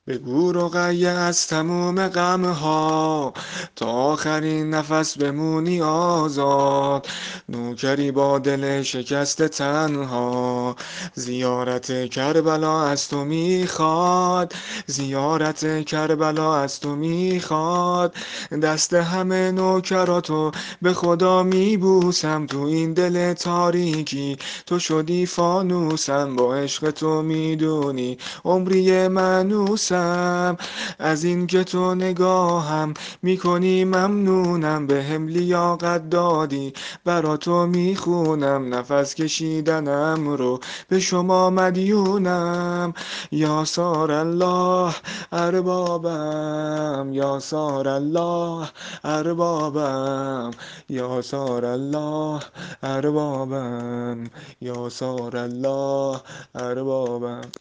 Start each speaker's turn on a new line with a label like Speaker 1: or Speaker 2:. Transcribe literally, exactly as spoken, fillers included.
Speaker 1: بگو رقیه از تموم غمها تا آخرین نفس بمونی آزاد. نوکری با دل شکست تنها، زیارت کربلا از تو میخواد. زیارت کربلا از تو میخواد. دست همه نوکراتو به خدا میبوسم، تو این دل تاریکی تو شدی فانوسم. با عشق تو میدونی عمری منوسم، از این که تو نگاهم میکنی ممنونم. به هم لیاقت دادی برا تو میخونم، نفس کشیدنم رو به شما مدیونم. یا سار الله اربابم، یا سار الله اربابم، یا سار الله اربابم، یا سار الله اربابم.